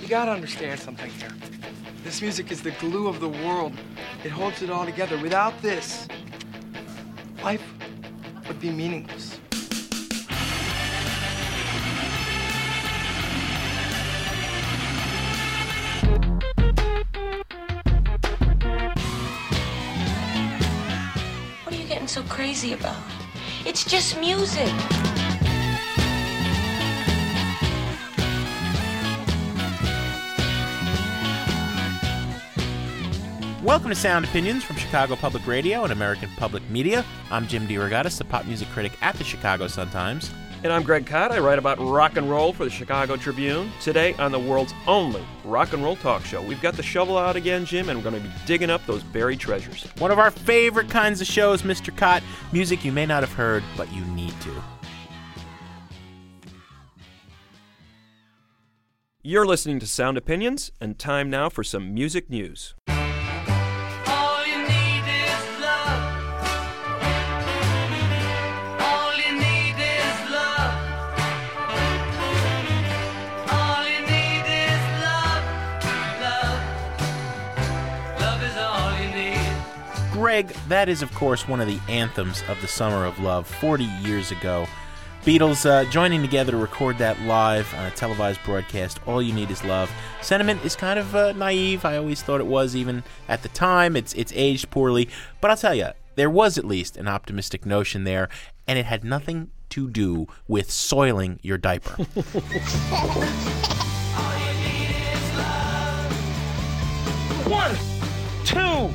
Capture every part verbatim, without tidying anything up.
You gotta understand something here. This music is the glue of the world. It holds it all together. Without this, life would be meaningless. What are you getting so crazy about? It's just music. Welcome to Sound Opinions from Chicago Public Radio and American Public Media. I'm Jim DeRogatis, the pop music critic at the Chicago Sun-Times. And I'm Greg Kot. I write about rock and roll for the Chicago Tribune. Today on the world's only rock and roll talk show, we've got the shovel out again, Jim, and we're going to be digging up those buried treasures. One of our favorite kinds of shows, Mister Kot. Music you may not have heard, but you need to. You're listening to Sound Opinions, and time now for some music news. Greg, that is, of course, one of the anthems of the Summer of Love forty years ago. Beatles uh, joining together to record that live on a televised broadcast, All You Need Is Love. Sentiment is kind of uh, naive. I always thought it was, even at the time. It's, it's aged poorly. But I'll tell you, there was at least an optimistic notion there, and it had nothing to do with soiling your diaper. One, two,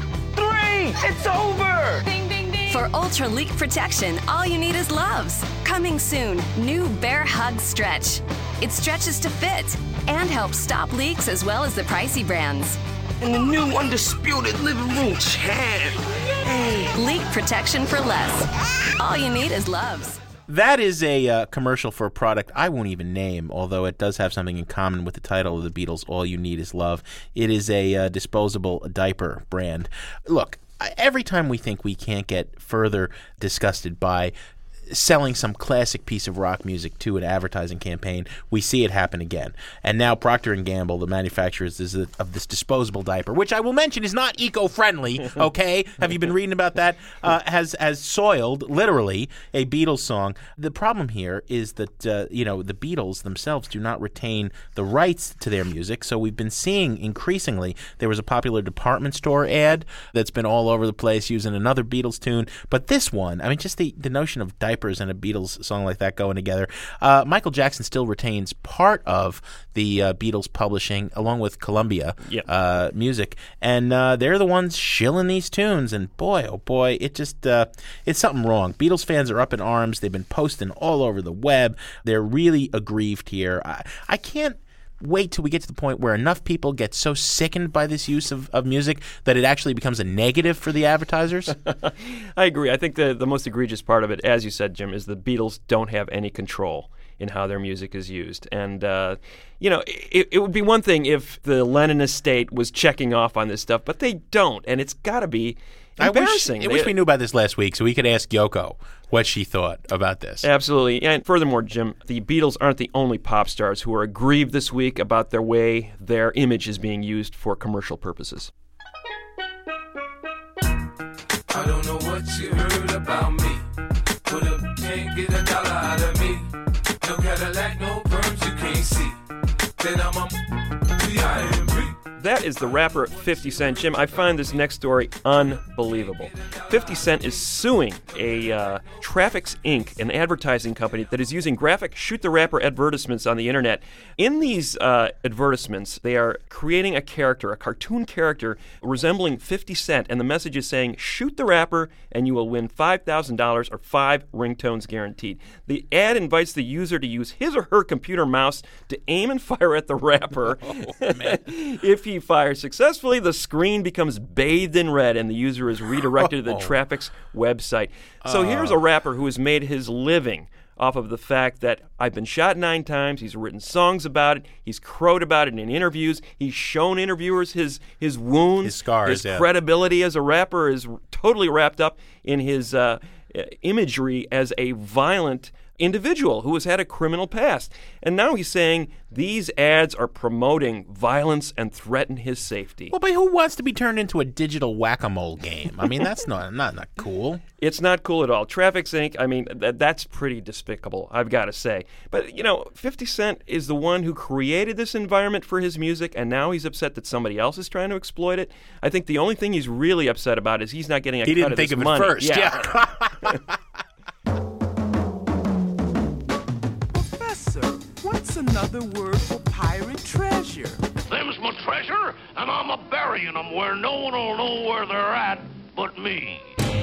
three, it's over! Ding, ding, ding. For ultra leak protection, all you need is Love's. Coming soon, new Bear Hug Stretch. It stretches to fit and helps stop leaks as well as the pricey brands. And the new undisputed living room champ. Hey. Leak protection for less. All you need is Love's. That is a uh, commercial for a product I won't even name, although it does have something in common with the title of the Beatles, All You Need Is Love. It is a uh, disposable diaper brand. Look, every time we think we can't get further disgusted by selling some classic piece of rock music to an advertising campaign, we see it happen again. And now Procter and Gamble, the manufacturers of this disposable diaper, which I will mention is not eco-friendly, okay? Have you been reading about that? Uh, has has soiled, literally, a Beatles song. The problem here is that, uh, you know, the Beatles themselves do not retain the rights to their music, so we've been seeing increasingly, there was a popular department store ad that's been all over the place using another Beatles tune, but this one, I mean, just the, the notion of diaper and a Beatles song like that going together. Uh, Michael Jackson still retains part of the uh, Beatles publishing along with Columbia yep. uh, Music, and uh, they're the ones shilling these tunes, and boy, oh boy, it just, uh, it's something wrong. Beatles fans are up in arms. They've been posting all over the web. They're really aggrieved here. I, I can't wait till we get to the point where enough people get so sickened by this use of, of music that it actually becomes a negative for the advertisers. I agree. I think the, the most egregious part of it, as you said, Jim, is the Beatles don't have any control in how their music is used. And, uh, you know, it, it would be one thing if the Lennon estate was checking off on this stuff, but they don't. And it's got to be embarrassing. I wish, I wish we knew about this last week so we could ask Yoko what she thought about this. Absolutely. And furthermore, Jim, the Beatles aren't the only pop stars who are aggrieved this week about their way their image is being used for commercial purposes. I don't know what you heard about me, but if you can't get a dollar out of me, no Cadillac, no perms you can't see, then I'm a B I M B. That is the rapper fifty Cent. Jim, I find this next story unbelievable. fifty Cent is suing a uh, Traffics Incorporated, an advertising company that is using graphic shoot-the-rapper advertisements on the internet. In these uh, advertisements, they are creating a character, a cartoon character resembling fifty Cent, and the message is saying, shoot the rapper and you will win five thousand dollars or five ringtones guaranteed. The ad invites the user to use his or her computer mouse to aim and fire at the rapper. Oh, man. If he fires successfully, the screen becomes bathed in red and the user is redirected to the Traffics website. So uh. here's a rapper who has made his living off of the fact that I've been shot nine times, he's written songs about it, he's crowed about it in interviews, he's shown interviewers his his wounds, his scars, his yeah. credibility as a rapper is totally wrapped up in his uh, imagery as a violent individual who has had a criminal past. And now he's saying these ads are promoting violence and threaten his safety. Well, but who wants to be turned into a digital whack-a-mole game? I mean, that's not not, not cool. It's not cool at all. Traffic Incorporated, I mean, th- that's pretty despicable, I've got to say. But, you know, fifty Cent is the one who created this environment for his music, and now he's upset that somebody else is trying to exploit it. I think the only thing he's really upset about is he's not getting a he cut didn't of think this of money. it first. Yeah. yeah. Professor, what's another word for pirate treasure? Them's my treasure, and I'm a burying them where no one will know where they're at but me.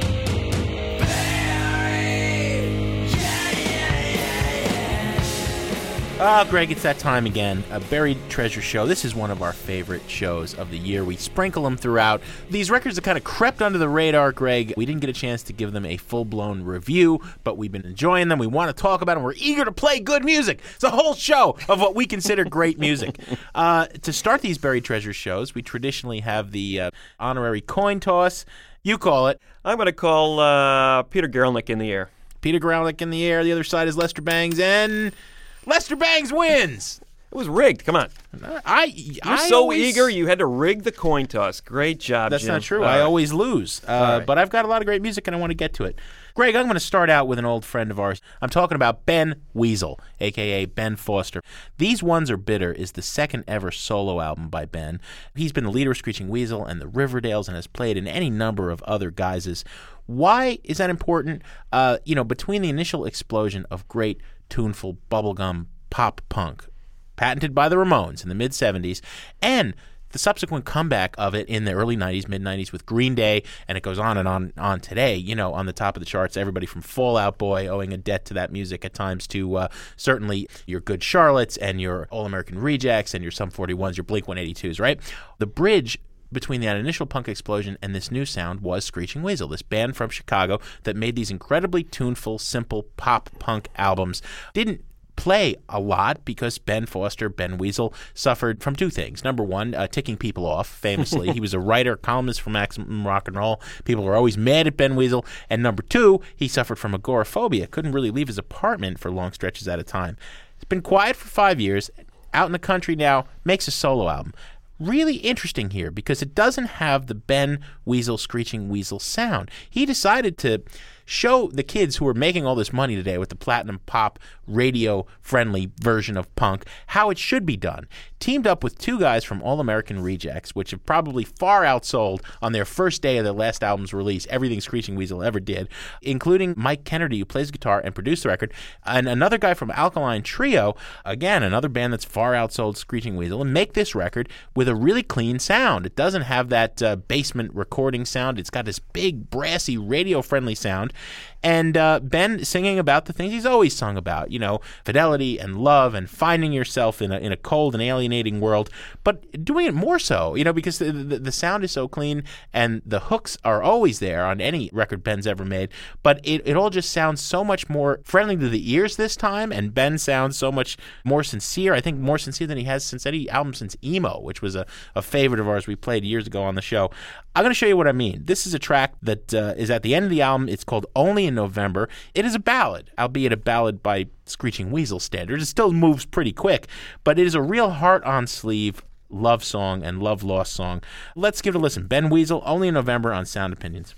Ah, Greg, it's that time again. A Buried Treasure Show. This is one of our favorite shows of the year. We sprinkle them throughout. These records have kind of crept under the radar, Greg. We didn't get a chance to give them a full-blown review, but we've been enjoying them. We want to talk about them. We're eager to play good music. It's a whole show of what we consider great music. Uh, to start these Buried Treasure shows, we traditionally have the uh, honorary coin toss. You call it. I'm going to call uh, Peter Garelnick in the air. Peter Garelnick in the air. The other side is Lester Bangs, and Lester Bangs wins. It was rigged. Come on. I, You're I so always, eager, you had to rig the coin toss. Great job, That's Jim. not true. All I right. always lose. Uh, right. But I've got a lot of great music, and I want to get to it. Greg, I'm going to start out with an old friend of ours. I'm talking about Ben Weasel, a k a. Ben Foster. These Ones Are Bitter is the second ever solo album by Ben. He's been the leader of Screeching Weasel and the Riverdales and has played in any number of other guises. Why is that important? Uh, you know, between the initial explosion of great, tuneful, bubblegum pop punk, patented by the Ramones in the mid-seventies, and the subsequent comeback of it in the early nineties, mid-nineties with Green Day, and it goes on and on on today, you know, on the top of the charts, everybody from Fall Out Boy owing a debt to that music at times to uh, certainly your Good Charlottes and your All-American Rejects and your Sum forty-ones, your Blink one eighty-twos, right? The bridge between that initial punk explosion and this new sound was Screeching Weasel, this band from Chicago that made these incredibly tuneful, simple pop punk albums. Didn't play a lot because Ben Foster, Ben Weasel, suffered from two things. Number one, uh, ticking people off, famously. He was a writer, columnist for Maximum Rock and Roll. People were always mad at Ben Weasel. And number two, he suffered from agoraphobia, couldn't really leave his apartment for long stretches at a time. He's been quiet for five years, out in the country now, makes a solo album. Really interesting here because it doesn't have the Ben Weasel, Screeching Weasel sound. He decided to show the kids who are making all this money today with the platinum pop radio-friendly version of punk how it should be done. Teamed up with two guys from All American Rejects, which have probably far outsold on their first day of their last album's release everything Screeching Weasel ever did, including Mike Kennedy, who plays guitar and produced the record, and another guy from Alkaline Trio, again, another band that's far outsold Screeching Weasel, and make this record with a really clean sound. It doesn't have that uh, basement recording sound. It's got this big, brassy, radio-friendly sound. And uh, Ben singing about the things he's always sung about, you know, fidelity and love and finding yourself in a in a cold and alienating world, but doing it more so, you know, because the, the, the sound is so clean and the hooks are always there on any record Ben's ever made, but it, it all just sounds so much more friendly to the ears this time, and Ben sounds so much more sincere, I think more sincere than he has since any album since Emo, which was a, a favorite of ours we played years ago on the show. I'm going to show you what I mean. This is a track that uh, is at the end of the album. It's called Only in November. It is a ballad, albeit a ballad by Screeching Weasel standards. It still moves pretty quick, but it is a real heart-on-sleeve love song and love-lost song. Let's give it a listen. Ben Weasel, Only in November on Sound Opinions.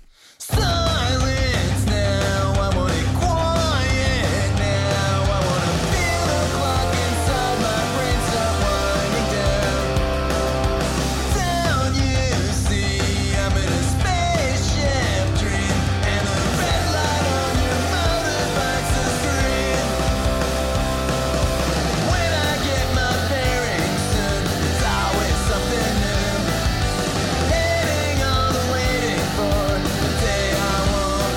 Silence now, I want it quiet now, I want to feel the clock inside my brain start winding down. Down you see, I'm in a spaceship dream, and the red light on your motorbike's a scream. When I get my bearings soon, there's always something new. Heading on, waiting for the day I want.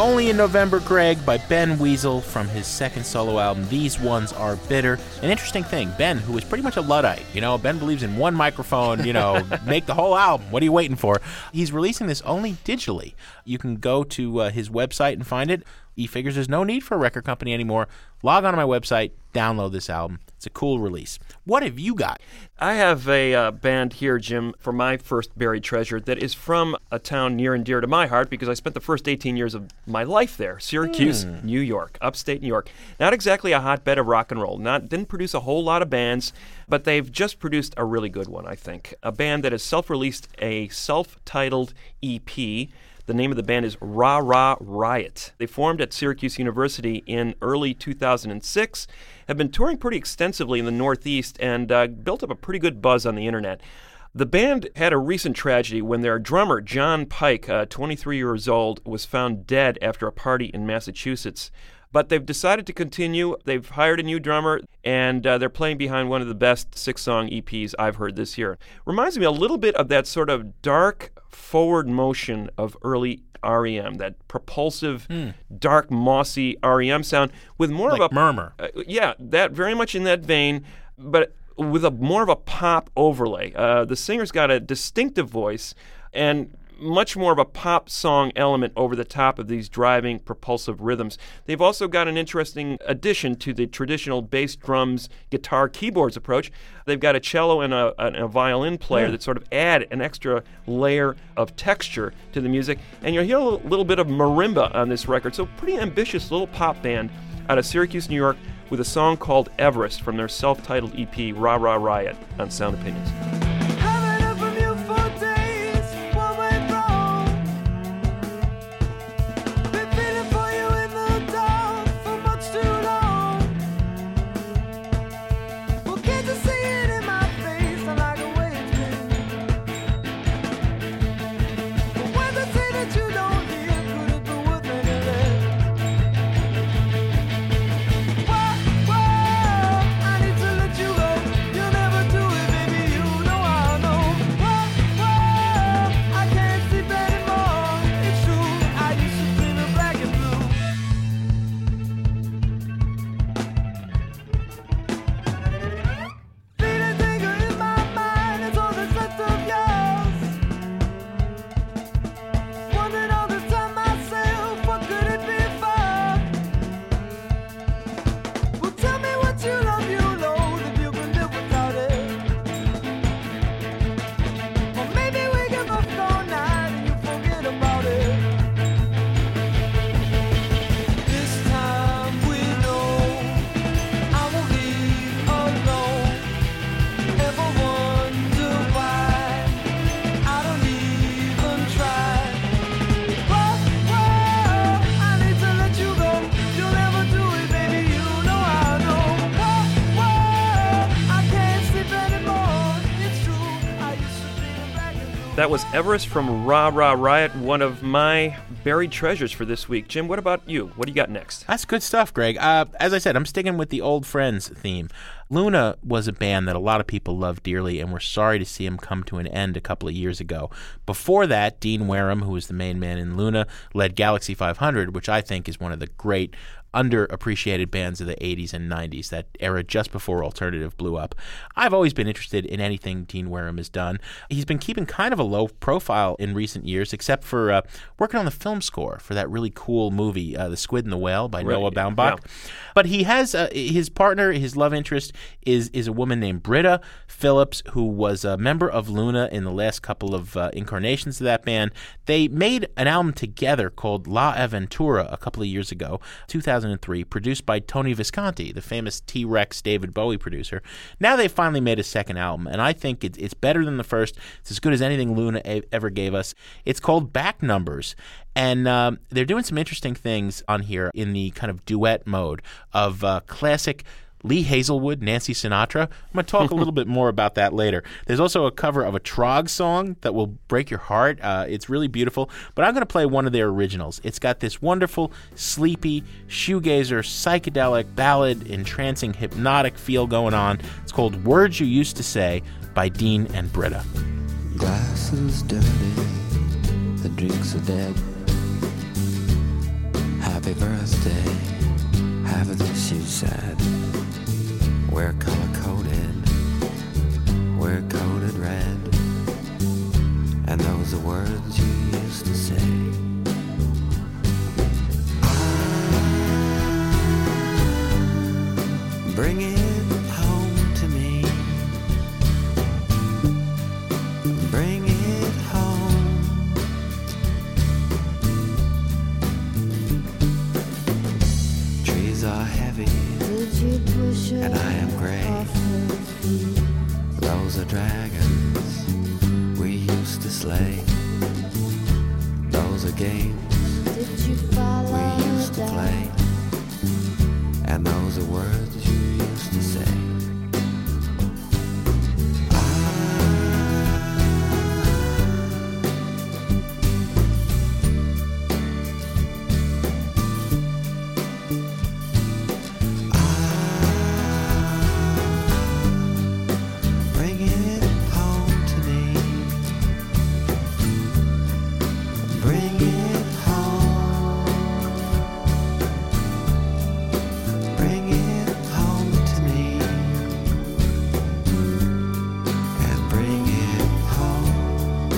only in November, Greg, by Ben Weasel from his second solo album, These Ones Are Bitter. An interesting thing, Ben, who is pretty much a Luddite, you know, Ben believes in one microphone, you know, make the whole album. What are you waiting for? He's releasing this only digitally. You can go to uh, his website and find it. He figures there's no need for a record company anymore. Log on to my website, download this album. It's a cool release. What have you got? I have a uh, band here, Jim, for my first buried treasure that is from a town near and dear to my heart because I spent the first eighteen years of my life there, Syracuse, mm. New York, upstate New York. Not exactly a hotbed of rock and roll. Not didn't produce a whole lot of bands, but they've just produced a really good one, I think. A band that has self-released a self-titled E P. The name of the band is Rah Rah Riot. They formed at Syracuse University in early two thousand six, have been touring pretty extensively in the Northeast, and uh, built up a pretty good buzz on the internet. The band had a recent tragedy when their drummer, John Pike, uh, twenty-three years old, was found dead after a party in Massachusetts. But they've decided to continue. They've hired a new drummer, and uh, they're playing behind one of the best six-song E Ps I've heard this year. Reminds me a little bit of that sort of dark forward motion of early R E M, that propulsive, mm. dark, mossy R E M sound with more like of a murmur. Uh, yeah, that very much in that vein, but with a more of a pop overlay. Uh, the singer's got a distinctive voice and much more of a pop song element over the top of these driving, propulsive rhythms. They've also got an interesting addition to the traditional bass, drums, guitar, keyboards approach. They've got a cello and a, and a violin player yeah. that sort of add an extra layer of texture to the music. And you'll hear a little, little bit of marimba on this record. So pretty ambitious little pop band out of Syracuse, New York, with a song called Everest from their self-titled E P, Rah Rah Riot, on Sound Opinions. That was Everest from Rah Rah Riot, one of my buried treasures for this week. Jim, what about you? What do you got next? That's good stuff, Greg. Uh, as I said, I'm sticking with the old friends theme. Luna was a band that a lot of people loved dearly, and we're sorry to see him come to an end a couple of years ago. Before that, Dean Wareham, who was the main man in Luna, led Galaxy five hundred, which I think is one of the great underappreciated bands of the eighties and nineties, that era just before alternative blew up. I've always been interested in anything Dean Wareham has done. He's been keeping kind of a low profile in recent years, except for uh, working on the film score for that really cool movie, uh, The Squid and the Whale by right. Noah Baumbach. Yeah. But he has uh, his partner, his love interest, is is a woman named Britta Phillips, who was a member of Luna in the last couple of uh, incarnations of that band. They made an album together called La Aventura a couple of years ago, two thousand three, produced by Tony Visconti, the famous T-Rex David Bowie producer. Now they finally made a second album, and I think it, it's better than the first. It's as good as anything Luna a- ever gave us. It's called Back Numbers, and um, they're doing some interesting things on here in the kind of duet mode of uh, classic Lee Hazelwood, Nancy Sinatra. I'm going to talk a little bit more about that later. There's also a cover of a Trog song that will break your heart. Uh, it's really beautiful. But I'm going to play one of their originals. It's got this wonderful, sleepy, shoegazer, psychedelic, ballad, entrancing, hypnotic feel going on. It's called Words You Used to Say by Dean and Britta. Glass is dirty, the drinks are dead. Happy birthday, have this you said. We're color-coded, we're coded red. And those are words you used to say. Bring it home to me. Bring it home. Trees are heavy, and I am gray. Those are dragons we used to slay. Those are games we used to play. And those are words you used to say. Bring it home to me. Bring it home. Bring it home to me. And bring it home.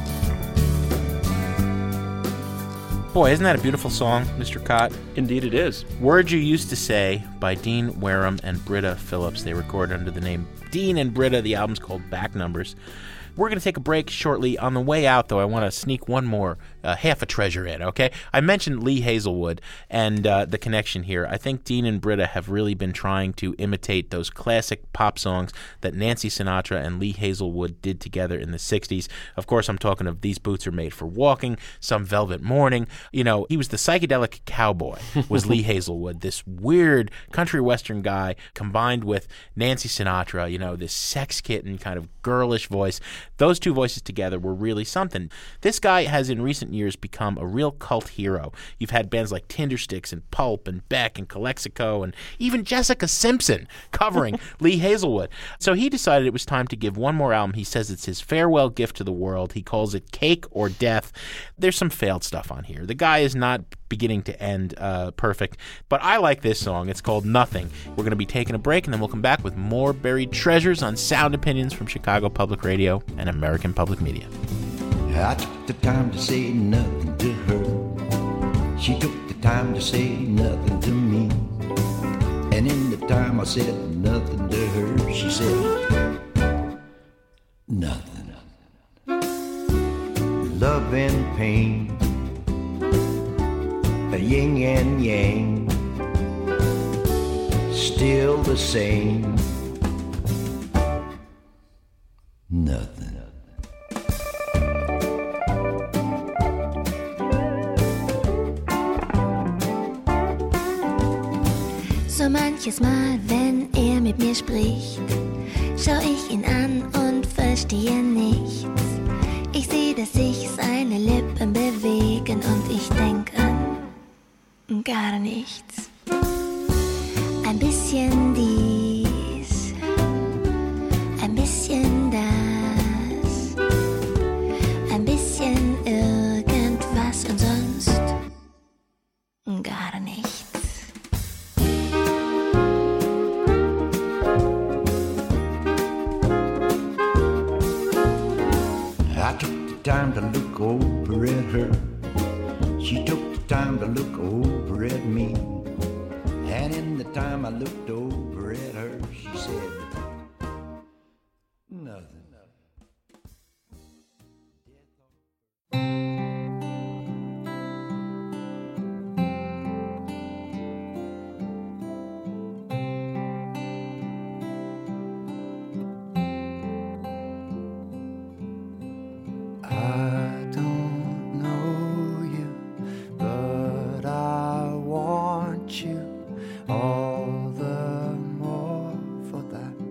Boy, isn't that a beautiful song, Mister Cott? Indeed it is. Words You Used to Say by Dean Wareham and Britta Phillips. They recorded under the name Dean and Britta. The album's called Back Numbers. We're going to take a break shortly. On the way out, though, I want to sneak one more, uh, half a treasure in, okay? I mentioned Lee Hazelwood and uh, the connection here. I think Dean and Britta have really been trying to imitate those classic pop songs that Nancy Sinatra and Lee Hazelwood did together in the sixties. Of course, I'm talking of These Boots Are Made for Walking, Some Velvet Morning. You know, he was the psychedelic cowboy, was Lee Hazelwood, this weird country western guy combined with Nancy Sinatra, you know, this sex kitten kind of girlish voice. Those two voices together were really something. This guy has in recent years become a real cult hero. You've had bands like Tindersticks and Pulp and Beck and Calexico and even Jessica Simpson covering Lee Hazelwood. So he decided it was time to give one more album. He says it's his farewell gift to the world. He calls it Cake or Death. There's some failed stuff on here. The guy is not beginning to end uh, perfect, but I like this song. It's called Nothing. We're going to be taking a break, and then we'll come back with more buried treasures on Sound Opinions from Chicago Public Radio and American Public Media. I took the time to say nothing to her. She took the time to say nothing to me. And in the time I said nothing to her, she said nothing. Love and pain, a yin and yang, still the same. Nothing. So manches Mal, wenn er mit mir spricht, schau ich ihn an und verstehe nichts. Ich sehe, dass sich seine Lippen bewegen und ich denk an gar nichts. Ein bisschen dies, ein bisschen das, ein bisschen irgendwas und sonst gar nichts. I took the time to look over at her. She took the time to look over at me. And in the time I looked over at her, she said nothing. I don't know you, but I want you all the more for that.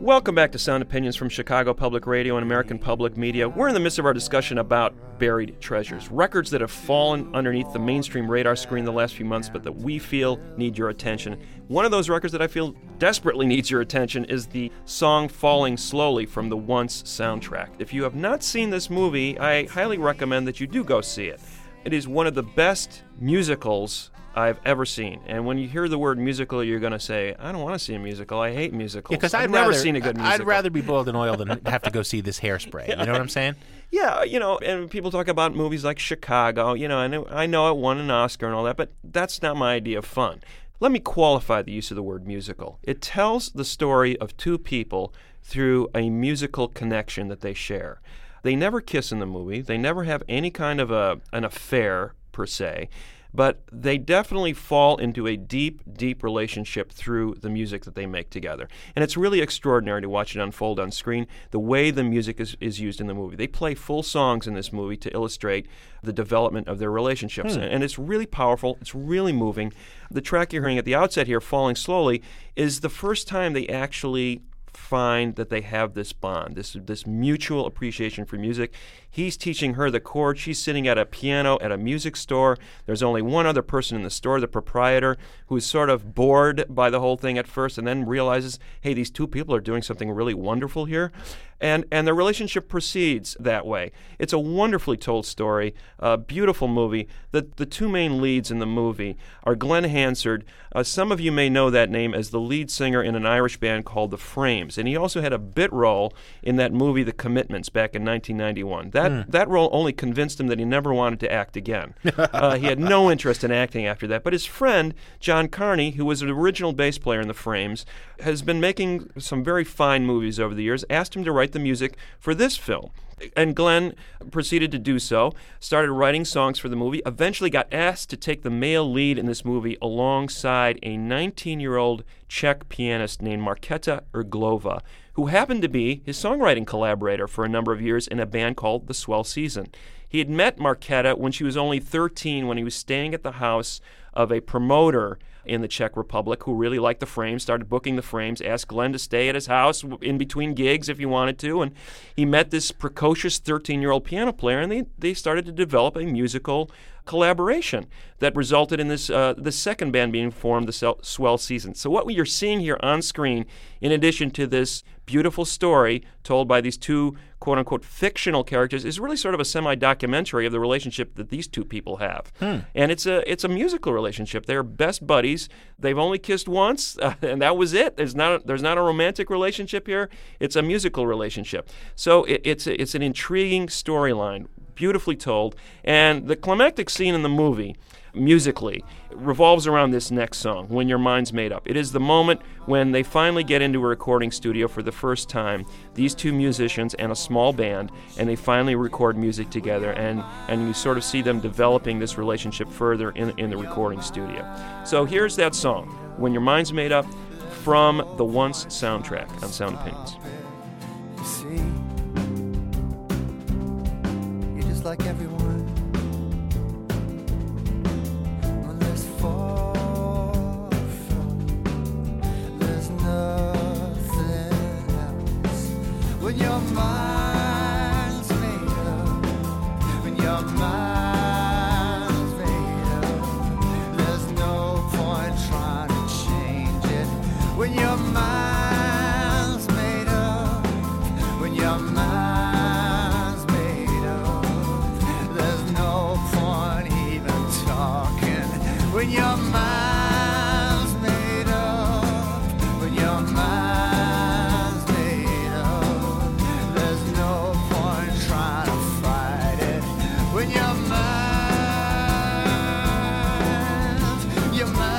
Welcome back to Sound Opinions from Chicago Public Radio and American Public Media. We're in the midst of our discussion about buried treasures, records that have fallen underneath the mainstream radar screen the last few months, but that we feel need your attention. One of those records that I feel desperately needs your attention is the song Falling Slowly from the Once soundtrack. If you have not seen this movie, I highly recommend that you do go see it. It is one of the best musicals I've ever seen. And when you hear the word musical, you're going to say, I don't want to see a musical. I hate musicals. Because I've I'd never rather, seen a good musical. I'd rather be boiled in oil than have to go see this Hairspray. You know what I'm saying? Yeah, you know, and people talk about movies like Chicago, you know, I know, I know it won an Oscar and all that, but that's not my idea of fun. Let me qualify the use of the word musical. It tells the story of two people through a musical connection that they share. They never kiss in the movie. They never have any kind of a an affair, per se. But they definitely fall into a deep, deep relationship through the music that they make together. And it's really extraordinary to watch it unfold on screen, the way the music is, is used in the movie. They play full songs in this movie to illustrate the development of their relationships. Hmm. And it's really powerful. It's really moving. The track you're hearing at the outset here, Falling Slowly, is the first time they actually find that they have this bond, this this mutual appreciation for music. He's teaching her the chords. She's sitting at a piano at a music store. There's only one other person in the store, the proprietor, who's sort of bored by the whole thing at first and then realizes, hey, these two people are doing something really wonderful here. And and the relationship proceeds that way. It's a wonderfully told story, a beautiful movie. The, the two main leads in the movie are Glenn Hansard. Uh, some of you may know that name as the lead singer in an Irish band called The Frames. And he also had a bit role in that movie The Commitments back in nineteen ninety-one. That, Mm. that role only convinced him that he never wanted to act again. uh, he had no interest in acting after that. But his friend, John Carney, who was an original bass player in The Frames, has been making some very fine movies over the years, asked him to write the music for this film. And Glenn proceeded to do so, started writing songs for the movie, eventually got asked to take the male lead in this movie alongside a nineteen-year-old Czech pianist named Markéta Irglová, who happened to be his songwriting collaborator for a number of years in a band called The Swell Season. He had met Markéta when she was only thirteen, when he was staying at the house of a promoter in the Czech Republic who really liked the Frames, started booking the Frames, asked Glenn to stay at his house in between gigs if he wanted to, and he met this precocious thirteen-year-old piano player, and they, they started to develop a musical collaboration that resulted in this uh, the second band being formed, the Swell Season. So what you're seeing here on screen, in addition to this beautiful story told by these two quote-unquote fictional characters, is really sort of a semi-documentary of the relationship that these two people have. Hmm. And it's a it's a musical relationship. They're best buddies. They've only kissed once, uh, and that was it. There's not a, there's not a romantic relationship here. It's a musical relationship. So it, it's a, it's an intriguing storyline, beautifully told. And the climactic scene in the movie, musically, revolves around this next song, When Your Mind's Made Up. It is the moment when they finally get into a recording studio for the first time, these two musicians and a small band, and they finally record music together, and, and you sort of see them developing this relationship further in, in the recording studio. So here's that song, When Your Mind's Made Up, from the Once soundtrack on Sound Opinions. You see, you're just like everyone. When there's far from, there's nothing else. When your mind's made up, when your mind's made up, there's no point trying to change it. When your mind's made up, when your mind's made up, there's no point even talking. When your mind's made up, when your mind's made up, there's no point trying to fight it. When your mind, your mind.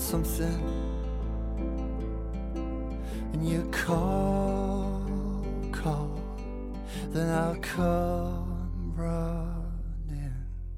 something and you call, call, then I'll come running.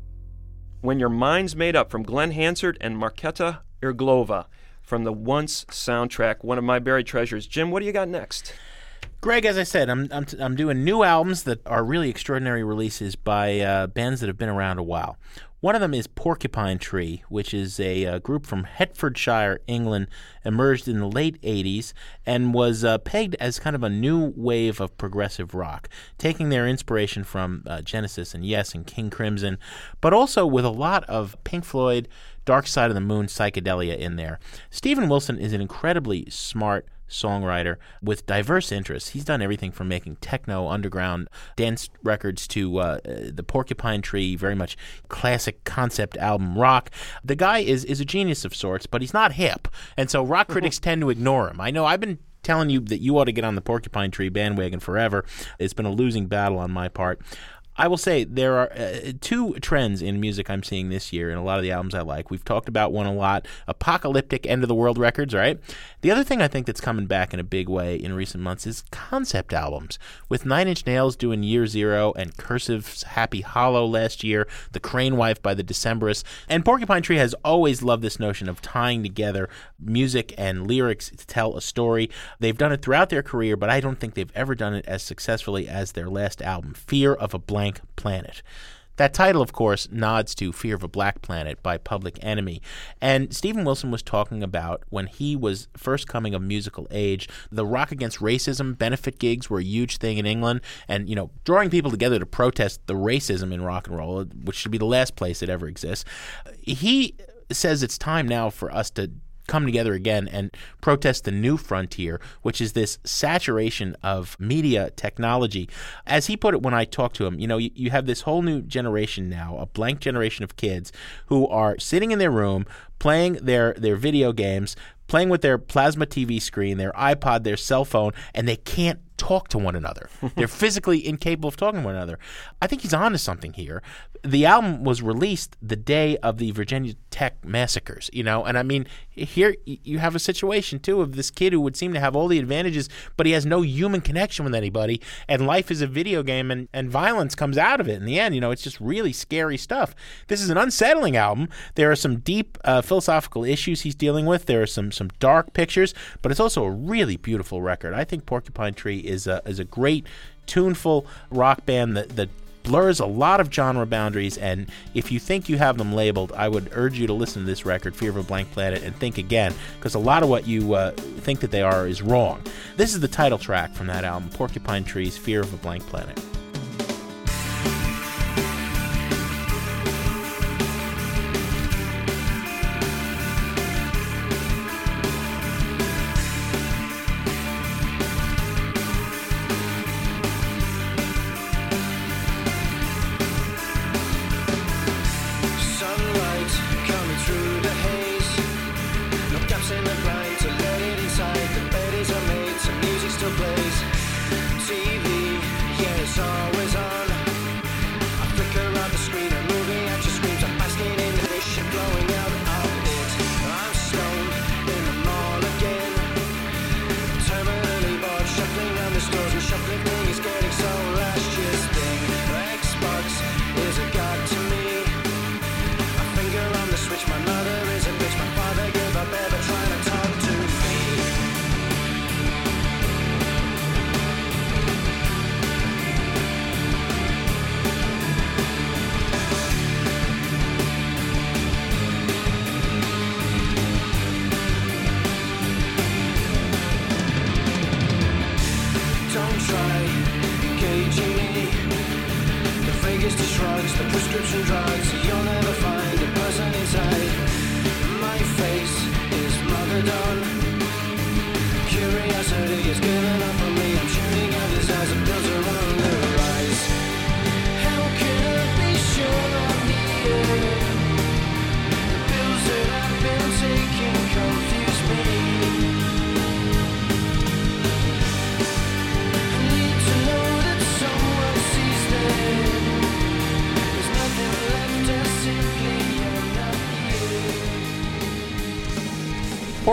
When Your Mind's Made Up from Glenn Hansard and Marketa Irglova from the Once soundtrack, one of my buried treasures. Jim, what do you got next? Greg, as I said, I'm I'm, t- I'm doing new albums that are really extraordinary releases by uh, bands that have been around a while. One of them is Porcupine Tree, which is a uh, group from Hertfordshire, England, emerged in the late eighties and was uh, pegged as kind of a new wave of progressive rock, taking their inspiration from uh, Genesis and Yes and King Crimson, but also with a lot of Pink Floyd, Dark Side of the Moon psychedelia in there. Steven Wilson is an incredibly smart songwriter with diverse interests. He's done everything from making techno, underground, dance records to uh, the Porcupine Tree, very much classic concept album rock. The guy is, is a genius of sorts, but he's not hip, and so rock critics tend to ignore him. I know I've been telling you that you ought to get on the Porcupine Tree bandwagon forever. It's been a losing battle on my part. I will say there are uh, two trends in music I'm seeing this year in a lot of the albums I like. We've talked about one a lot, apocalyptic end-of-the-world records, right? The other thing I think that's coming back in a big way in recent months is concept albums, with Nine Inch Nails doing Year Zero and Cursive's Happy Hollow last year, The Crane Wife by the Decemberists. And Porcupine Tree has always loved this notion of tying together music and lyrics to tell a story. They've done it throughout their career, but I don't think they've ever done it as successfully as their last album, Fear of a Blank Planet. That title, of course, nods to Fear of a Black Planet by Public Enemy. And Steven Wilson was talking about when he was first coming of musical age, the Rock Against Racism benefit gigs were a huge thing in England, and, you know, drawing people together to protest the racism in rock and roll, which should be the last place it ever exists. He says it's time now for us to come together again and protest the new frontier, which is this saturation of media technology. As he put it when I talked to him, you know, you, you have this whole new generation now, a blank generation of kids who are sitting in their room playing their, their video games, playing with their plasma T V screen, their iPod, their cell phone, and they can't talk to one another. They're physically incapable of talking to one another. I think he's on to something here. The album was released the day of the Virginia Tech massacres, you know, and I mean, here you have a situation, too, of this kid who would seem to have all the advantages, but he has no human connection with anybody, and life is a video game, and, and violence comes out of it in the end. You know, it's just really scary stuff. This is an unsettling album. There are some deep uh, philosophical issues he's dealing with. There are some, some dark pictures, but it's also a really beautiful record. I think Porcupine Tree is a, is a great, tuneful rock band that, that blurs a lot of genre boundaries, and if you think you have them labeled, I would urge you to listen to this record, Fear of a Blank Planet, and think again, because a lot of what you uh, think that they are is wrong. This is the title track from that album, Porcupine Tree's Fear of a Blank Planet.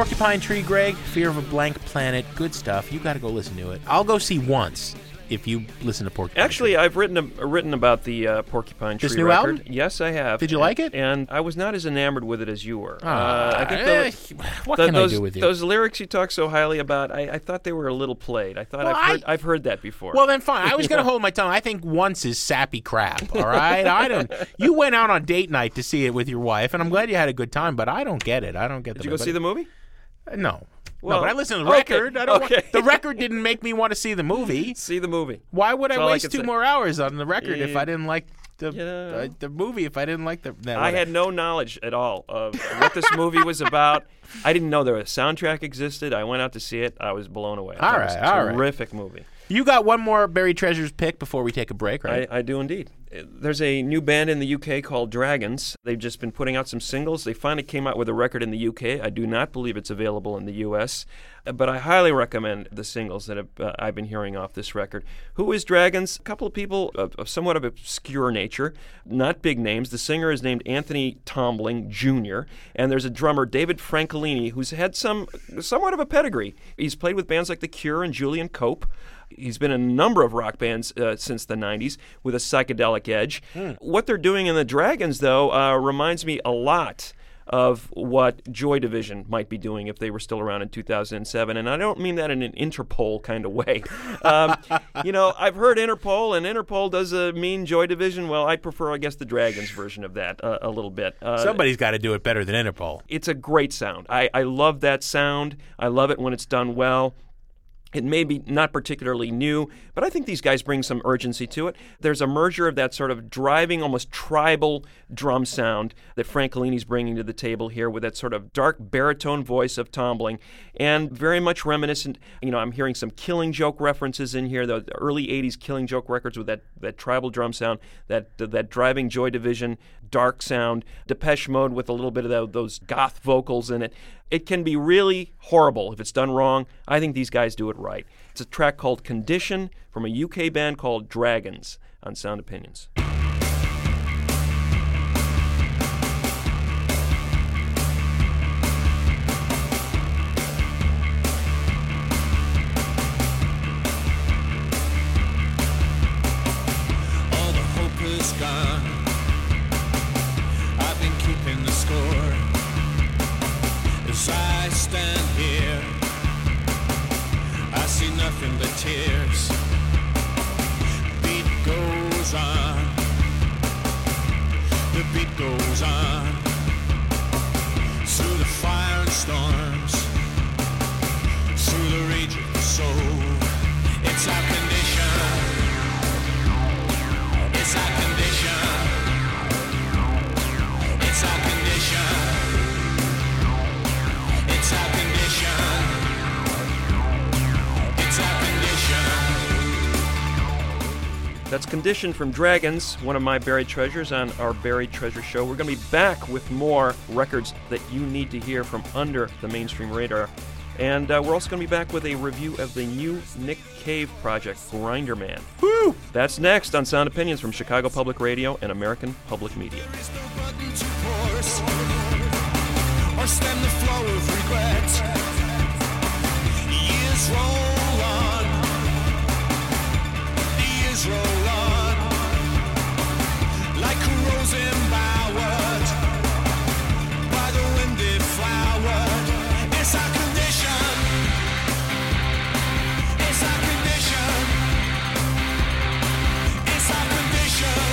Porcupine Tree, Greg, Fear of a Blank Planet, good stuff. You got to go listen to it. I'll go see once if you listen to Porcupine Actually, Tree. I've written a, written about the uh, Porcupine Tree This new record. album? Yes, I have. Did you like it? And I was not as enamored with it as you were. Oh, uh, I think eh, the, what the, can those, I do with you? Those lyrics you talk so highly about, I, I thought they were a little played. I thought Well, I've, heard, I- I've heard that before. Well, then fine. I was going to hold my tongue. I think once is sappy crap, all right? I don't. You went out on date night to see it with your wife, and I'm glad you had a good time, but I don't get it. I don't get Did the you go see the movie? Uh, no. Well, no, but I listened to the okay, record. I don't okay. want, the record didn't make me want to see the movie. See the movie. Why would That's I all I waste can two say. more hours on the record if Yeah. I didn't like the Yeah. uh, the movie? If I didn't like the, no, I whatever. had no knowledge at all of what this movie was about. I didn't know there was a soundtrack existed. I went out to see it. I was blown away. All It was right, a all right. terrific movie. You got one more Buried Treasures pick before we take a break, right? I, I do indeed. There's a new band in the U K called Dragons. They've just been putting out some singles. They finally came out with a record in the U K. I do not believe it's available in the U S, uh, but I highly recommend the singles that have, uh, I've been hearing off this record. Who is Dragons? A couple of people of, of somewhat of obscure nature, not big names. The singer is named Anthony Tombling Junior, and there's a drummer, David Francolini, who's had some somewhat of a pedigree. He's played with bands like The Cure and Julian Cope. He's been in a number of rock bands uh, since the nineties with a psychedelic edge. Hmm. What they're doing in the Dragons, though, uh, reminds me a lot of what Joy Division might be doing if they were still around in two thousand seven. And I don't mean that in an Interpol kind of way. Um, you know, I've heard Interpol, and Interpol does uh, mean Joy Division. Well, I prefer, I guess, the Dragons version of that uh, a little bit. Uh, Somebody's got to do it better than Interpol. It's a great sound. I, I love that sound. I love it when it's done well. It may be not particularly new, but I think these guys bring some urgency to it. There's a merger of that sort of driving, almost tribal drum sound that Francolini's bringing to the table here with that sort of dark baritone voice of Tombling, and very much reminiscent. You know, I'm hearing some Killing Joke references in here, the early eighties Killing Joke records with that, that tribal drum sound, that that driving Joy Division dark sound, Depeche Mode with a little bit of the, those goth vocals in it. It can be really horrible if it's done wrong. I think these guys do it right. It's a track called Condition from a U K band called Dragons on Sound Opinions. All the hope is gone. I've been keeping the score. As I stand here, I see nothing but tears. Beat goes on. The beat goes on. Through the fire and storms. Through the rage of the soul. It's our condition. It's our condition. It's our condition. It's our condition. It's our condition. That's Condition from Dragons, one of my buried treasures on our Buried Treasure Show. We're going to be back with more records that you need to hear from under the mainstream radar. And uh, we're also going to be back with a review of the new Nick Cave project, Grinder Man. Woo! That's next on Sound Opinions from Chicago Public Radio and American Public Media. Or stem the flow of regret. Years roll on. The years roll on. Like a rose embowered by the wind it flowered. It's our condition. It's our condition. It's our condition.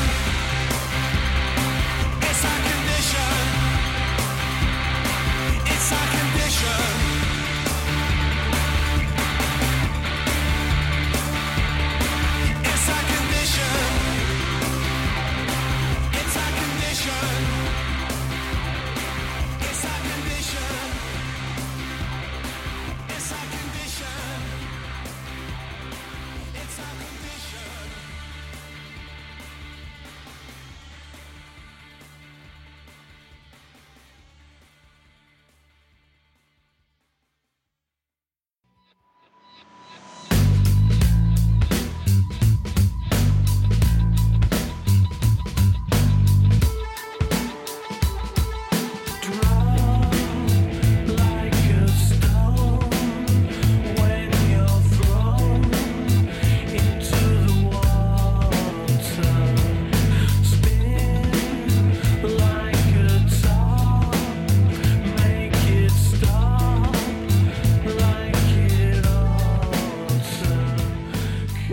It's our condition. It's our condition.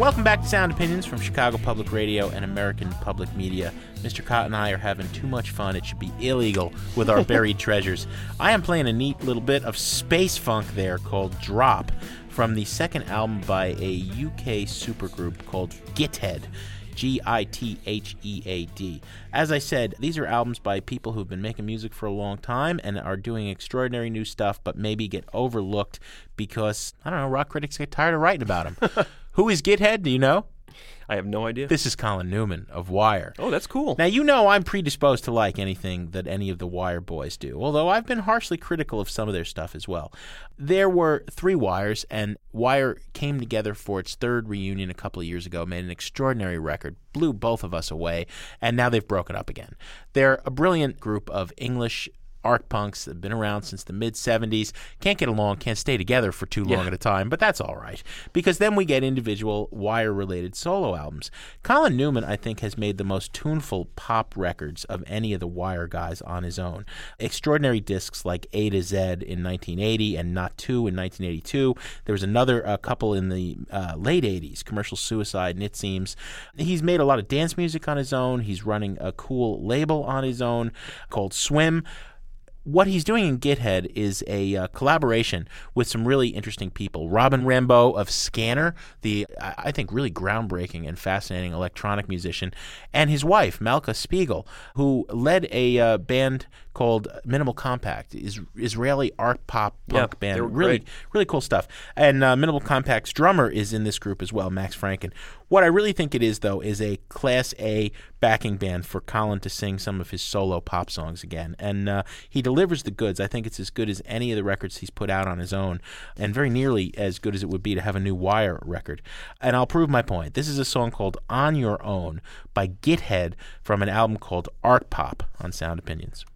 Welcome back to Sound Opinions from Chicago Public Radio and American Public Media. Mister Cott and I are having too much fun. It should be illegal with our buried treasures. I am playing a neat little bit of space funk there called Drop from the second album by a U K supergroup called Githead. G I T H E A D. As I said, these are albums by people who've been making music for a long time and are doing extraordinary new stuff, but maybe get overlooked because, I don't know, rock critics get tired of writing about them. Who is Githead? Do you know? I have no idea. This is Colin Newman of Wire. Oh, that's cool. Now, you know I'm predisposed to like anything that any of the Wire boys do, although I've been harshly critical of some of their stuff as well. There were three Wires, and Wire came together for its third reunion a couple of years ago, made an extraordinary record, blew both of us away, and now they've broken up again. They're a brilliant group of English art punks that have been around since the mid-seventies, can't get along, can't stay together for too long Yeah. at a time, but that's all right, because then we get individual Wire-related solo albums. Colin Newman, I think, has made the most tuneful pop records of any of the Wire guys on his own. Extraordinary discs like A to Z in nineteen eighty and Not Two in nineteen eighty-two. There was another uh, couple in the uh, late eighties, Commercial Suicide and It Seems. He's made a lot of dance music on his own. He's running a cool label on his own called Swim. What he's doing in Githead is a uh, collaboration with some really interesting people. Robin Rambeau of Scanner, the, I think, really groundbreaking and fascinating electronic musician, and his wife, Malka Spiegel, who led a uh, band called Minimal Compact, is Israeli art pop punk Yeah, band. they were Really, great. really cool stuff. And uh, Minimal Compact's drummer is in this group as well, Max Franken. What I really think it is, though, is a Class A backing band for Colin to sing some of his solo pop songs again. And uh, he delivers the goods. I think it's as good as any of the records he's put out on his own, and very nearly as good as it would be to have a new Wire record. And I'll prove my point. This is a song called On Your Own by Githead from an album called Art Pop on Sound Opinions.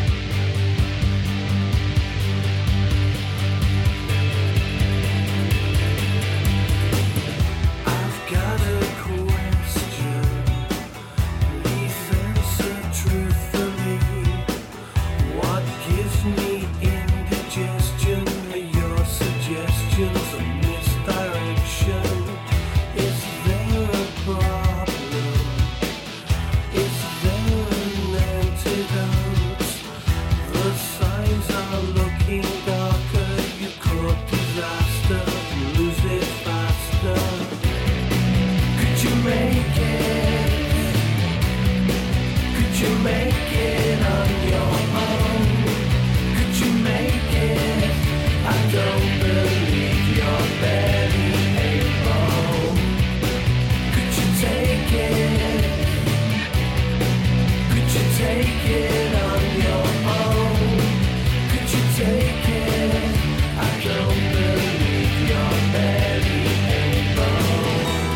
Got a question. Please answer truthfully. What gives me indigestion? Your suggestions of misdirection. Is there a problem? Is there an antidote? The signs are looking darker. You court disaster, lose it faster. Could you make it? Could you make it on your own? Could you make it? I don't believe you're barely able. Could you take it? Could you take it on your own? Could you take it? I don't believe you're barely able.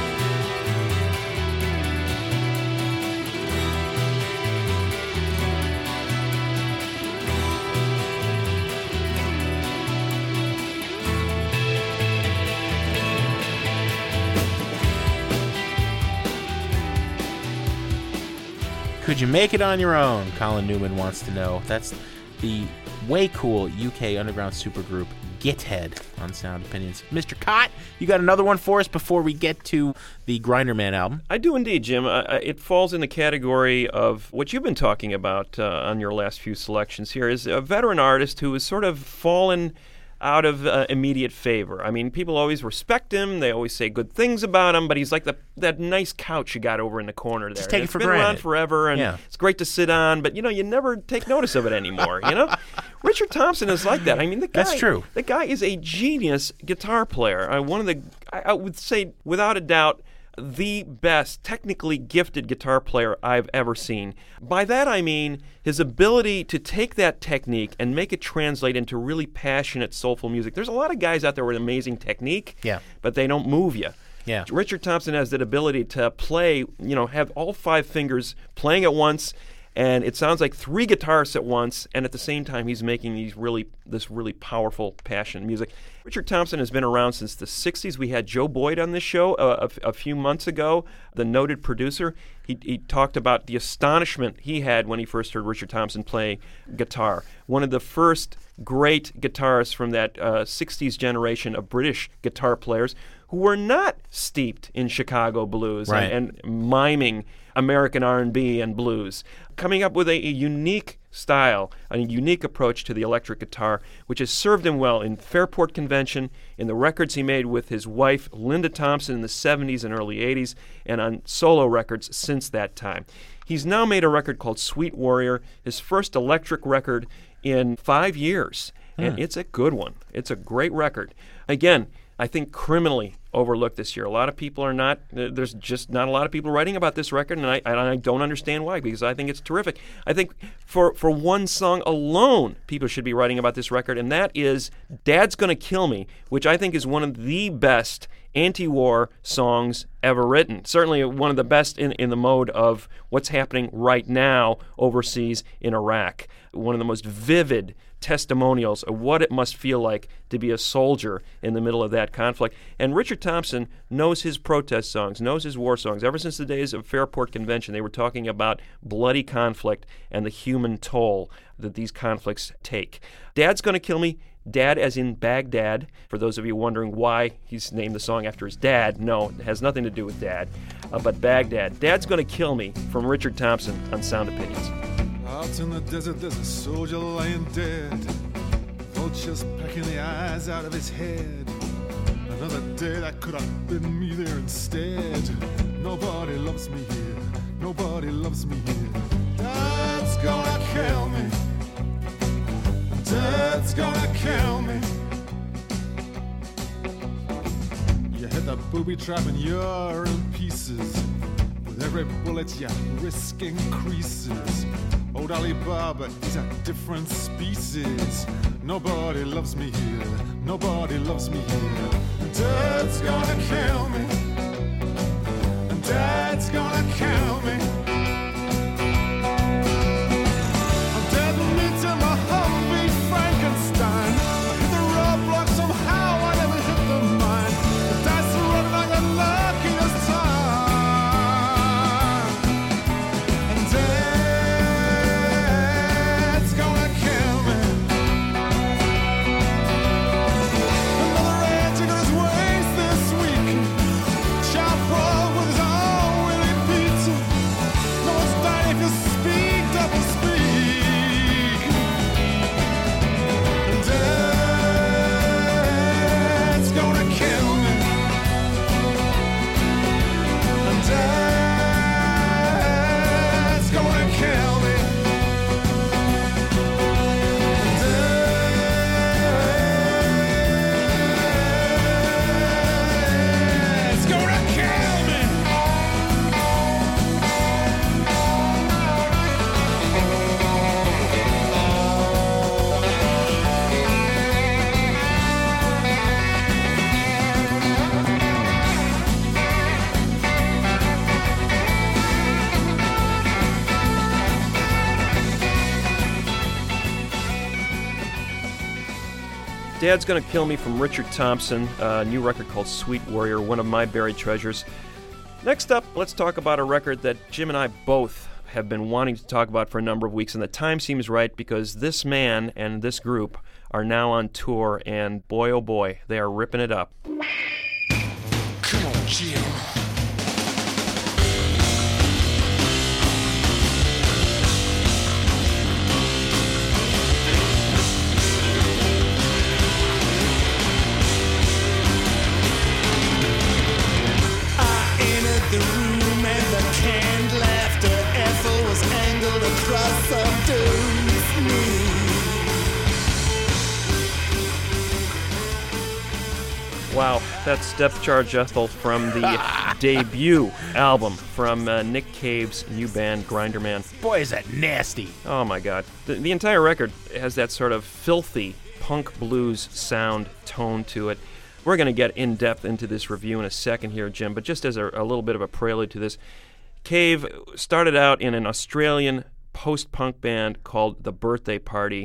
Could you make it on your own? Colin Newman wants to know. That's the way cool U K underground supergroup Githead on Sound Opinions. Mister Cott, you got another one for us before we get to the Grinderman album? I do indeed, Jim. Uh, it falls in the category of what you've been talking about uh, on your last few selections here, is a veteran artist who has sort of fallen out of uh, immediate favor. I mean, people always respect him. They always say good things about him, but he's like the, that nice couch you got over in the corner there. Just take it it's for been granted. around forever, and Yeah. it's great to sit on, but, you know, you never take notice of it anymore, you know? Richard Thompson is like that. I mean, the guy, That's true. The guy is a genius guitar player. Uh, one of the, I, I would say, without a doubt, the best technically gifted guitar player I've ever seen. By that I mean his ability to take that technique and make it translate into really passionate, soulful music. There's a lot of guys out there with amazing technique, Yeah. but they don't move you. Yeah. Richard Thompson has that ability to play, you know, have all five fingers playing at once, and it sounds like three guitarists at once, and at the same time he's making these really this really powerful, passionate music. Richard Thompson has been around since the sixties. We had Joe Boyd on this show uh, a, a few months ago, the noted producer. He, he talked about the astonishment he had when he first heard Richard Thompson play guitar. One of the first great guitarists from that uh, sixties generation of British guitar players who were not steeped in Chicago blues right. and, and miming American R and B and blues, coming up with a, a unique style, a unique approach to the electric guitar, which has served him well in Fairport Convention, in the records he made with his wife, Linda Thompson, in the seventies and early eighties, and on solo records since that time. He's now made a record called Sweet Warrior, his first electric record in five years, and Hmm. it's a good one. It's a great record. Again, I think criminally overlooked this year. A lot of people are not, there's just not a lot of people writing about this record, and I, and I don't understand why, because I think it's terrific. I think for, for one song alone, people should be writing about this record, and that is Dad's Gonna Kill Me, which I think is one of the best anti-war songs ever written. Certainly one of the best in, in the mode of what's happening right now overseas in Iraq. One of the most vivid testimonials of what it must feel like to be a soldier in the middle of that conflict. And Richard Thompson knows his protest songs, knows his war songs. Ever since the days of Fairport Convention, they were talking about bloody conflict and the human toll that these conflicts take. Dad's Gonna Kill Me, Dad as in Baghdad. For those of you wondering why he's named the song after his dad, no, it has nothing to do with Dad, uh, but Baghdad. Dad's Gonna Kill Me from Richard Thompson on Sound Opinions. Out in the desert, there's a soldier lying dead. Vultures pecking the eyes out of his head. Another day that could have been me there instead. Nobody loves me here. Nobody loves me here. Dad's gonna kill me. Dad's gonna kill me. You hit the booby trap and you're in pieces. With every bullet your risk increases. Old Alibaba, he's a different species. Nobody loves me here. Nobody loves me here. Dad's gonna kill me. Dad's gonna kill me. I'm dead meat in my Humvee Frankenstein. I hit the roadblock somehow, I never hit the mine. The dice are rolling like the luckiest time. And Dad's gonna kill me. Another rancher got his waist this week. Shot broke with his own Willie Pizza. No one's dying if you speak, double speak. And Dad's gonna kill me. And Dad's gonna kill me. And Dad's gonna kill me. Dad's Gonna Kill Me from Richard Thompson, a new record called Sweet Warrior, one of my buried treasures. Next up, let's talk about a record that Jim and I both have been wanting to talk about for a number of weeks, and the time seems right because this man and this group are now on tour, and boy oh boy, they are ripping it up. Come on, Jim. The room and the canned laughter Ethel was angled across some dude's knee. Wow, that's Depth Charge Ethel from the debut album from uh, Nick Cave's new band, Grinderman. Boy, is that nasty. Oh my God. The, the entire record has that sort of filthy punk blues sound tone to it. We're going to get in-depth into this review in a second here, Jim, but just as a, a little bit of a prelude to this, Cave started out in an Australian post-punk band called The Birthday Party,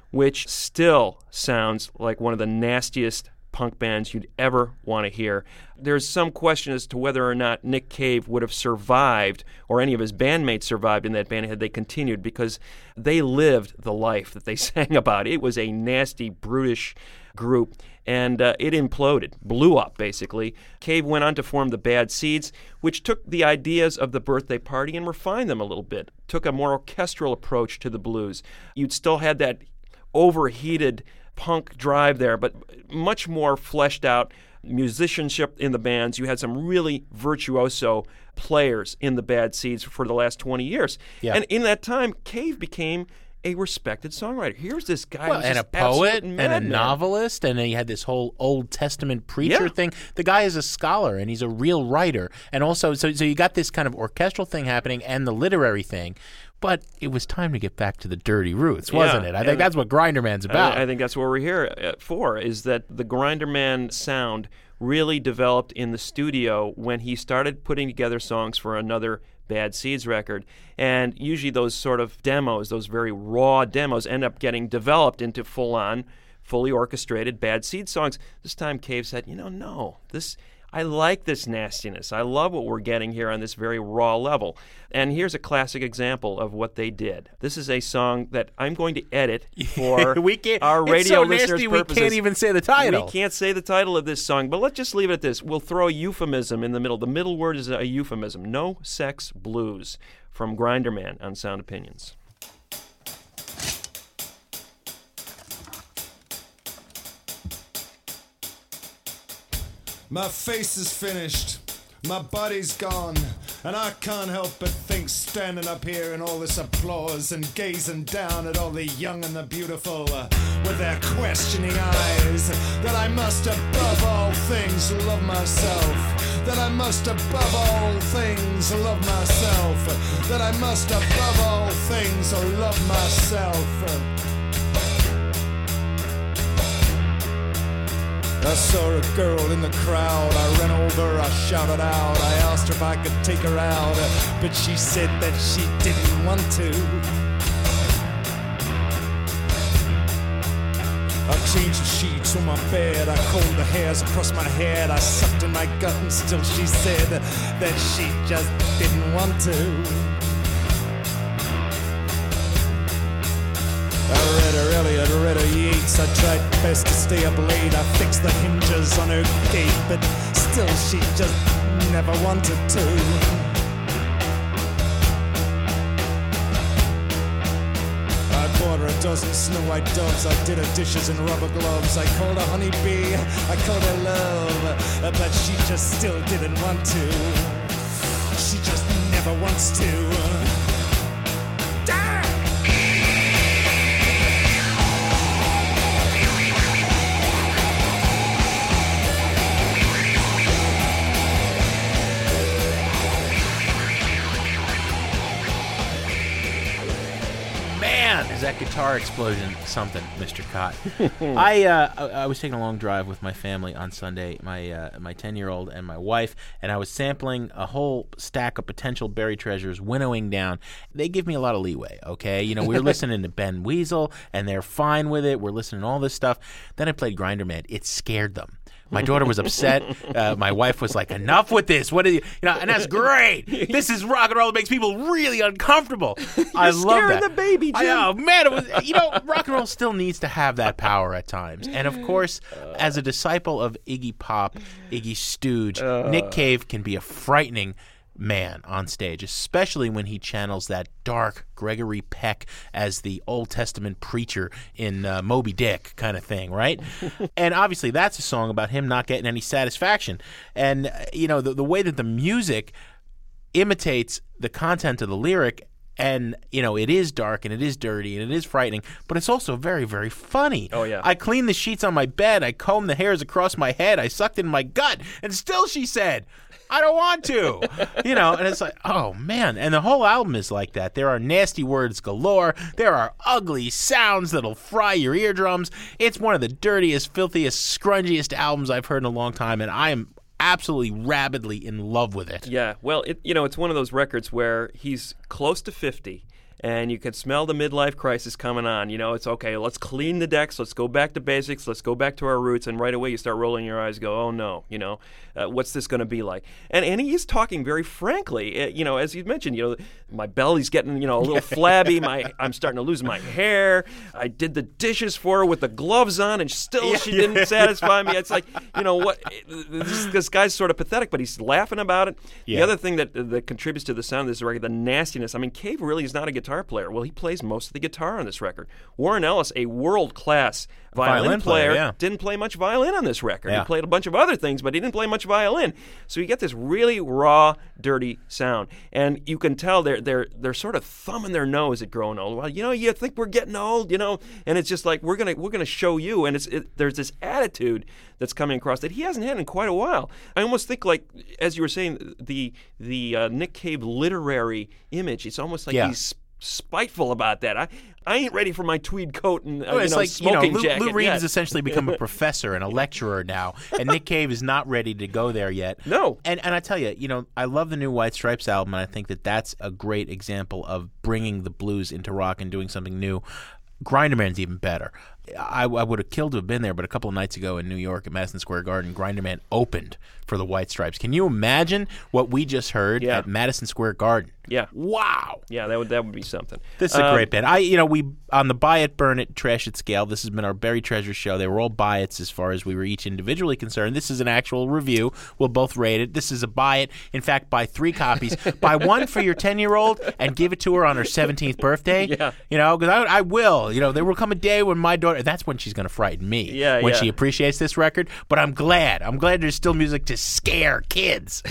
which still sounds like one of the nastiest punk bands you'd ever want to hear. There's some question as to whether or not Nick Cave would have survived, or any of his bandmates survived in that band had they continued, because they lived the life that they sang about. It was a nasty, brutish group, and uh, it imploded, blew up, basically. Cave went on to form the Bad Seeds, which took the ideas of the Birthday Party and refined them a little bit, took a more orchestral approach to the blues. You'd still had that overheated punk drive there, but much more fleshed out musicianship in the bands. You had some really virtuoso players in the Bad Seeds for the last twenty years. Yeah. And in that time, Cave became a respected songwriter. Here's this guy well, who's and a this poet absolute and a madman. novelist, and then he had this whole Old Testament preacher Yeah. thing. The guy is a scholar, and he's a real writer. And also, so so you got this kind of orchestral thing happening and the literary thing. But it was time to get back to the dirty roots, wasn't Yeah, it? I think and that's what Grinderman's about. I, I think that's what we're here uh, for, is that the Grinderman sound really developed in the studio when he started putting together songs for another Bad Seeds record. And usually those sort of demos, those very raw demos, end up getting developed into full-on, fully orchestrated Bad Seeds songs. This time Cave said, you know, no, this... I like this nastiness. I love what we're getting here on this very raw level. And here's a classic example of what they did. This is a song that I'm going to edit for we can't, our radio it's so listeners' nasty purposes. we can't even say the title. We can't say the title of this song, but let's just leave it at this. We'll throw a euphemism in the middle. The middle word is a euphemism. No Sex Blues from Grinderman on Sound Opinions. My face is finished, my body's gone, and I can't help but think, standing up here in all this applause and gazing down at all the young and the beautiful uh, with their questioning eyes, that I must above all things love myself, that I must above all things love myself, that I must above all things love myself. I saw a girl in the crowd, I ran over, I shouted out, I asked her if I could take her out, but she said that she didn't want to. I changed the sheets on my bed, I combed the hairs across my head, I sucked in my gut and still she said that she just didn't want to. I read her Eliot, read her Yeats, I tried best to stay up late, I fixed the hinges on her gate, but still she just never wanted to. I bought her a dozen snow white doves, I did her dishes in rubber gloves, I called her honeybee, I called her love, but she just still didn't want to. She just never wants to. Is that guitar explosion something, Mister Cott? I uh, I I was taking a long drive with my family on Sunday, my uh, my ten-year-old and my wife, and I was sampling a whole stack of potential buried treasures, winnowing down. They give me a lot of leeway, okay? You know, we were listening to Ben Weasel, and they're fine with it. We're listening to all this stuff. Then I played Grinderman. It scared them. My daughter was upset. Uh, my wife was like, "Enough with this! What are you, you know?" And that's great. This is rock and roll. It makes people really uncomfortable. I love scaring that. the baby, Jim. I, oh man, it was. You know, rock and roll still needs to have that power at times. And of course, as a disciple of Iggy Pop, Iggy Stooge, Uh. Nick Cave can be a frightening man on stage, especially when he channels that dark Gregory Peck as the Old Testament preacher in uh, Moby Dick kind of thing, right? And obviously that's a song about him not getting any satisfaction. And, uh, you know, the, the way that the music imitates the content of the lyric, and, you know, it is dark and it is dirty and it is frightening, but it's also very, very funny. Oh, yeah. I cleaned the sheets on my bed. I combed the hairs across my head. I sucked in my gut. And still she said, I don't want to. You know, and it's like, oh, man. And the whole album is like that. There are nasty words galore. There are ugly sounds that'll fry your eardrums. It's one of the dirtiest, filthiest, scrungiest albums I've heard in a long time, and I am absolutely rabidly in love with it. Yeah, well, it, you know, it's one of those records where he's close to fifty, and you could smell the midlife crisis coming on. You know, it's okay, let's clean the decks, let's go back to basics, let's go back to our roots, and right away you start rolling your eyes, go, oh no, you know, uh, what's this going to be like? And and he is talking very frankly, uh, you know, as you mentioned, you know, my belly's getting, you know, a little flabby, my I'm starting to lose my hair, I did the dishes for her with the gloves on, and still Yeah. she didn't satisfy me. It's like, you know, what, this, this guy's sort of pathetic, but he's laughing about it. Yeah. The other thing that that contributes to the sound of this record, the nastiness. I mean, Cave really is not a guitar player. Well, he plays most of the guitar on this record. Warren Ellis, a world-class violin, Violin player, player, yeah. didn't play much violin on this record. Yeah. He played a bunch of other things, but he didn't play much violin. So you get this really raw, dirty sound, and you can tell they're they're they're sort of thumbing their nose at growing old. Well, you know, you think we're getting old, you know, and it's just like we're gonna we're gonna show you. And it's it, there's this attitude that's coming across that he hasn't had in quite a while. I almost think, like as you were saying, the the uh, Nick Cave literary image. It's almost like Yeah. he's spiteful about that. I I ain't ready for my tweed coat and uh, Well, it's you know, like, you know, smoking Lou, jacket. Lou Reed yet. has essentially become a professor and a lecturer now, and Nick Cave is not ready to go there yet. No. And and I tell you, you know, I love the new White Stripes album, and I think that that's a great example of bringing the blues into rock and doing something new. Grinderman's even better. I, I would have killed to have been there, but a couple of nights ago in New York at Madison Square Garden, Grinderman opened for the White Stripes. Can you imagine what we just heard Yeah. at Madison Square Garden? Yeah. Wow. Yeah, that would that would be something. This is a Um, great band. I, you know, we on the buy it, burn it, trash it scale. This has been our Buried Treasure show. They were all buy it's as far as we were each individually concerned. This is an actual review. We'll both rate it. This is a buy it. In fact, buy three copies. Buy one for your ten-year-old and give it to her on her seventeenth birthday. Yeah. You know, because I, I will. You know, there will come a day when my daughter. That's when she's going to frighten me. Yeah, When yeah. she appreciates this record. But I'm glad. I'm glad there's still music to scare kids.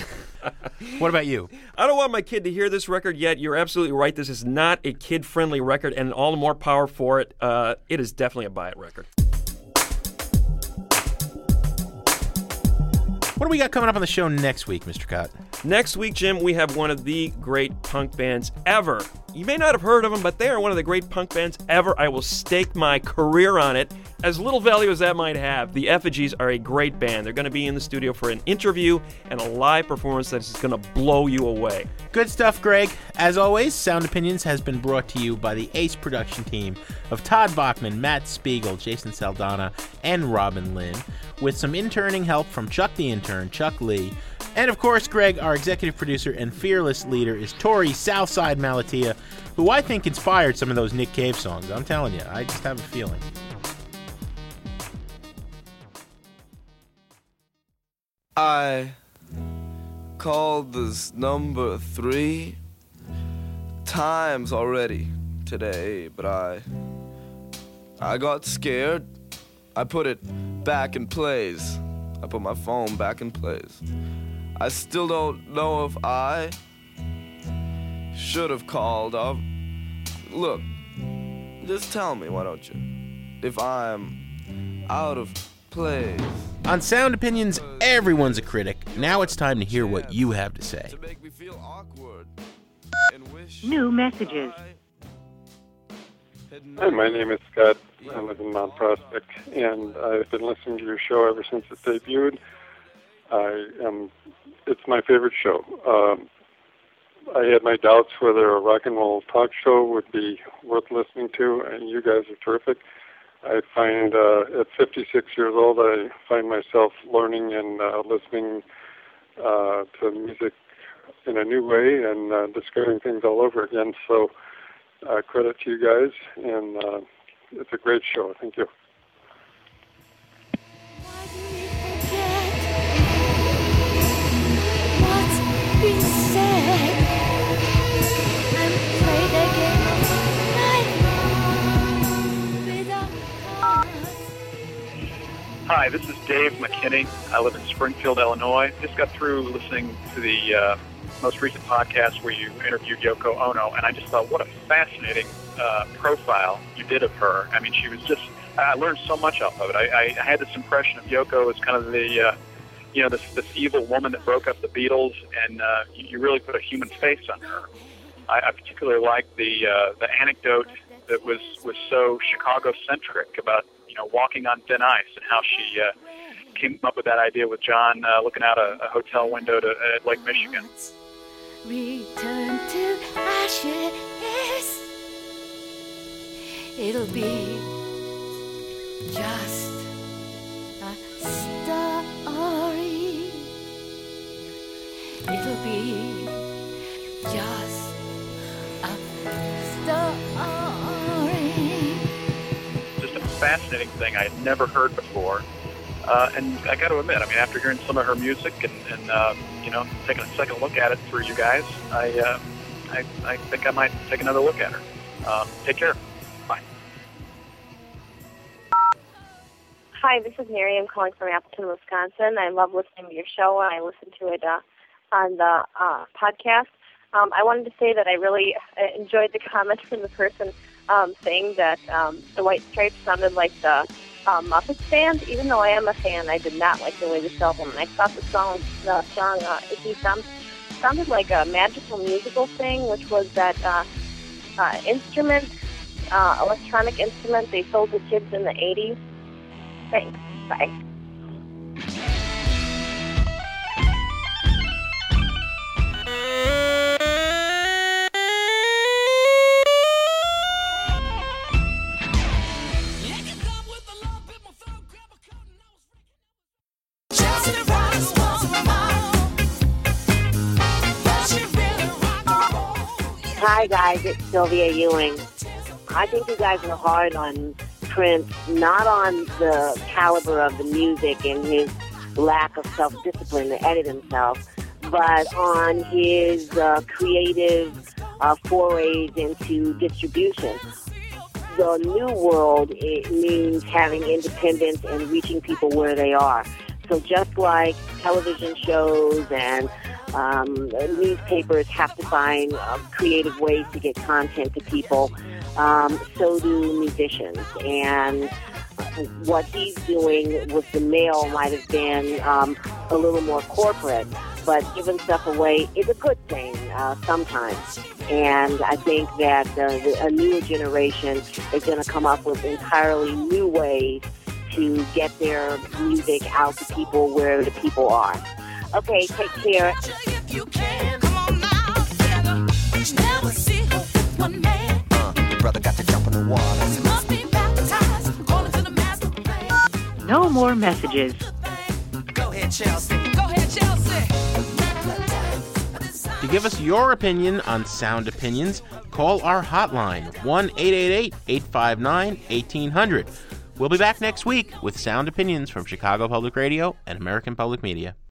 What about you? I don't want my kid to hear this record yet. You're absolutely right. This is not a kid-friendly record, and all the more power for it. Uh, it is definitely a buy-it record. What do we got coming up on the show next week, Mister Cott? Next week, Jim, we have one of the great punk bands ever. You may not have heard of them, but they are one of the great punk bands ever. I will stake my career on it. As little value as that might have, the Effigies are a great band. They're going to be in the studio for an interview and a live performance that is going to blow you away. Good stuff, Greg. As always, Sound Opinions has been brought to you by the Ace production team of Todd Bachman, Matt Spiegel, Jason Saldana, and Robin Lynn, with some interning help from Chuck the Intern, Chuck Lee. And of course, Greg, our executive producer and fearless leader, is Tori Southside Malatia, who I think inspired some of those Nick Cave songs. I'm telling you, I just have a feeling. I called this number three times already today, but I I got scared. I put it back in place. I put my phone back in place. I still don't know if I should have called up. Look, just tell me, why don't you, if I'm out of place. On Sound Opinions, everyone's a critic. Now it's time to hear what you have to say. New messages. Hi, my name is Scott. I live in Mount Prospect, and I've been listening to your show ever since it debuted. I am, it's my favorite show. Um, I had my doubts whether a rock and roll talk show would be worth listening to, and you guys are terrific. I find uh, at fifty-six years old, I find myself learning and uh, listening uh, to music in a new way and uh, discovering things all over again. So uh, credit to you guys, and uh, it's a great show. Thank you. What's been said? I'm afraid again. Hi, this is Dave McKinney. I live in Springfield, Illinois. Just got through listening to the uh, most recent podcast where you interviewed Yoko Ono, and I just thought, what a fascinating uh, profile you did of her. I mean, she was just, I learned so much off of it. I, I had this impression of Yoko as kind of the, uh, you know, this, this evil woman that broke up the Beatles, and uh, you, you really put a human face on her. I, I particularly liked the uh, the anecdote that was, was so Chicago-centric about, you know, walking on thin ice, and how she uh, came up with that idea with John uh, looking out a, a hotel window to uh, Lake Michigan. Return to ashes. It'll be just a story. It'll be just a story. Just a fascinating thing I had never heard before. Uh, and I got to admit, I mean, after hearing some of her music and, and uh, you know, taking a second look at it through you guys, I, uh, I, I think I might take another look at her. Um, take care. Bye. Hi, this is Miriam calling from Appleton, Wisconsin. I love listening to your show, and I listen to it uh, on the uh, podcast. Um, I wanted to say that I really enjoyed the comment from the person um, saying that um, the White Stripes sounded like the uh, Muppets band. Even though I am a fan, I did not like the way this album. And I thought the song, the song uh, "Icky Thump" sounded like a magical musical thing, which was that uh, uh, instrument, uh, electronic instrument they sold to kids in the eighties. Thanks. Bye. Hi guys, it's Sylvia Ewing. I think you guys are hard on Prince, not on the caliber of the music and his lack of self-discipline to edit himself, but on his uh, creative uh, forays into distribution. The new world, it means having independence and reaching people where they are. So just like television shows and um, newspapers have to find uh, creative ways to get content to people, um, so do musicians. And what he's doing with the mail might have been um, a little more corporate, but giving stuff away is a good thing uh, sometimes. And I think that uh, the, a newer generation is going to come up with entirely new ways to get their music out to people where the people are. Okay, take care. Uh, brother got to jump in the water. No more messages. Go ahead, Chelsea. Go ahead, Chelsea. To give us your opinion on Sound Opinions, call our hotline, one eight eight eight, eight five nine, eighteen hundred. We'll be back next week with Sound Opinions from Chicago Public Radio and American Public Media.